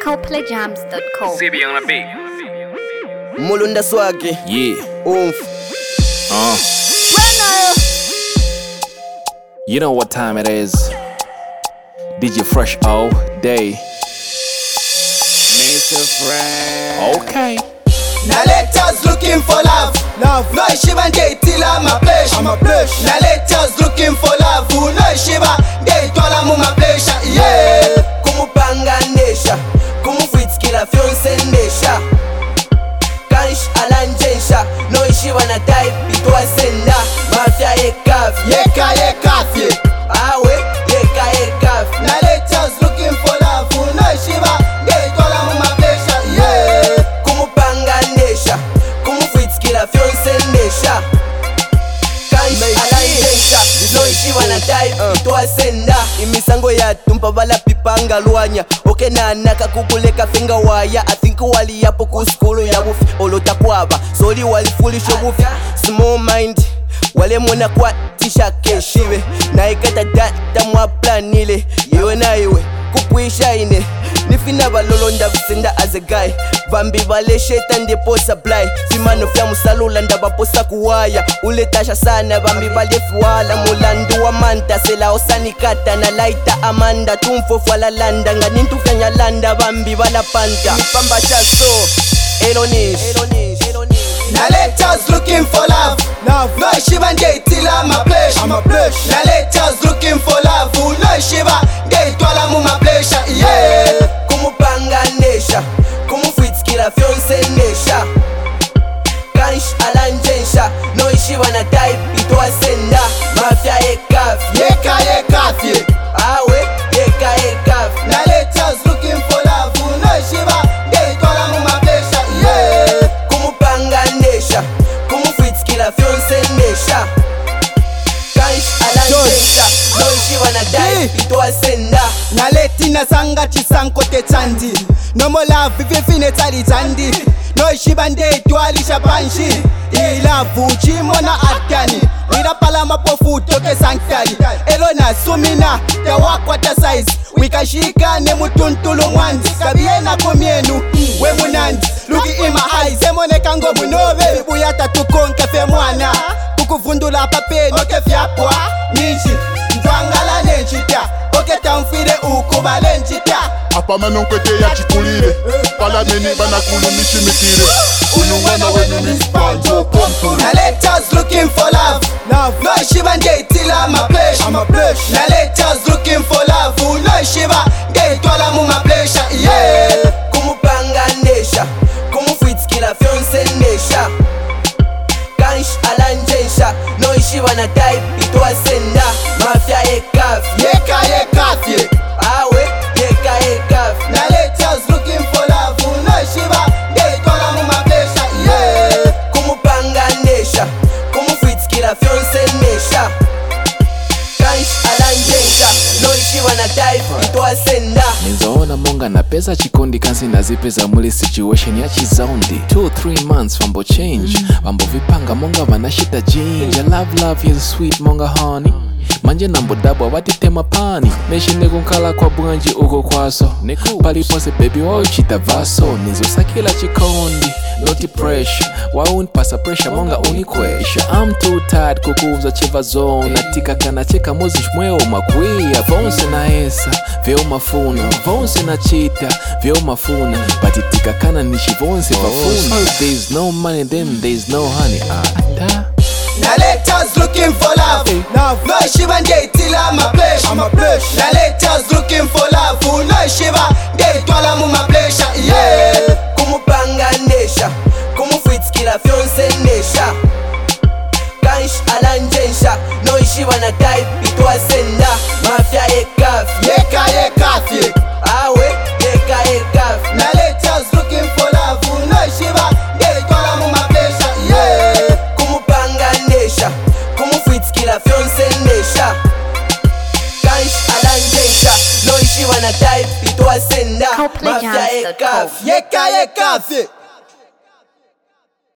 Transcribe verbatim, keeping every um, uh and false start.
copley jams dot com. C B on the beat. Mulunda Swagi. Yeah. Oomph. Uh. You know what time it is. D J Fresh all day. Mister Friend. Okay. Now let us looking for love. Love. No Shiva day till I'm a pleasure. I'm a pleasure. Now let us looking for love. Who no Shiva day twala muma pleasure. Yeah. Kumupanga nesha. Kumufitskila fiance nesha. Kanish alanjensha. No Shiva na type bitwa senda. Mafia ekafi. Yeka yekafi. Awe yeka ekafi. Now let us looking for love. Who no Shiva day twala muma pleasure. Yeah. Kumupanga nesha. Kumufitskila fiance nesha. Kanish alanjensha. No Shiva na type bitwa senda. Imisango ya tumpa bala pipanga luanya. Oke na naka kukuleka finga waya. I think wali yapo kuskulu ya wufi olota kwaba. Soli wali foolish wufi. Small mind wale mwana kwa tisha keshiwe. Na ikata data mwa planile. Yewe na iwe kupuisha ine. Nifina balolonda visenda as a guy. Vambi vale shetan depo supply. Simano fya musalula ndaba posa kuwaya. Ule tasha sana vambi vale fuwala. Mulandu wa manta sela osani kata na laita amanda. Tumfo fwala landa nga nintu fyanya landa vambi vala panta. Nipamba chaso Elonish Now let us looking for love. Love. No Shiva day till I'm a pleasure. I'm a pleasure. Now let us looking for love. Who no Shiva day twala muma pleasure. Yeah. Kumupanga nesha. Kumufitskila fiance nesha. Kanish alanjensha. No Shiva na type bitwa senda. Mafia ekafi. Yeka yekafi. Awe yeka ekafi. Now let us looking for love. Who no Shiva day twala muma pleasure. Yeah. Kumupanga nesha. Kumufitskila fiance nesha. Kanish alanjensha. No Shiva na type bitwa senda. Naletina sanga chisanko te chandi. No more love vivifine tali chandi. No shibande twalisha panshi. Ilavu chimona atani. Wira pala mapofu toke sankari. Elona sumina te wakwa te size. Wikashika ne mutuntulu mwandi. Kabiena kumienu we munandi. Luki ima eyes emone kango munove. Buyata tukonke fe mwana. Kukuvundula pape noke fyapwa. Nishi ndwangala nenchita. Oke tamfire ukuba lenchita. Apama nonkwete ya chikulire. Pala nini bana kulu nishimikire. Unungana wenu nispanjo kompure. Now let us looking for love. Love. No Shiva day till I'm a pleasure. I'm a pleasure. Now let us looking for love. Who no Shiva day twala muma pleasure. Yeah. Kumupanga nesha. Kumufitskila fiance nesha. Kanish alanjensha. No Shiva na type bitwa senda. Mafia ekafi. Yeka yekafi. Awe yeka ekafi. Now let us looking for love. Who no Shiva day twala muma pleasure. Yeah. Kumupanga nesha. Kumufitskila fiance nesha. Kanish alanjensha. No Shiva na type bitwa senda. Nizoona monga na pesa chikondi kansi na zipeza muli situation ya chizaundi two three months fambo change Vambo vipanga monga vanashita jinja. Love love is sweet monga honey. Manje nambo dabwa watitema pani. Neshine kunkala kwa bwanji uko kwaso. Palipose baby wauchita vaso. Nizosakila chikondi noti pressure. Waunipasa pressure monga unikwesha. I'm too tired kukuza cheva zone. Natika kana cheka muzi shmweo makwia. Vonse na esa vyo mafuna. Vonse na chita vyo mafuna. Batitika kana nishi vonse vafuna. If there's no money then there's no honey. Ata Now let us looking for love. Love. No Shiva day till I'm a pleasure. I'm a pleasure. Now let us looking for love. Who no Shiva day twala muma pleasure. Yeah. Kumupanga nesha. Kumufitskila fiance nesha. Kanish alanjensha. No Shiva na type bitwa senda. Mafia ekafi. Yeka yekafi. Awe yeka ekafi. Now let us looking for love. Who no Shiva day twala muma pleasure. Yeah. Kumupanga nesha. Kumufitskila fiance nesha. Kanish alanjensha. No Shiva na type bitwa senda. copley jams Mafia dot com. ekafi. Yeka yekafi.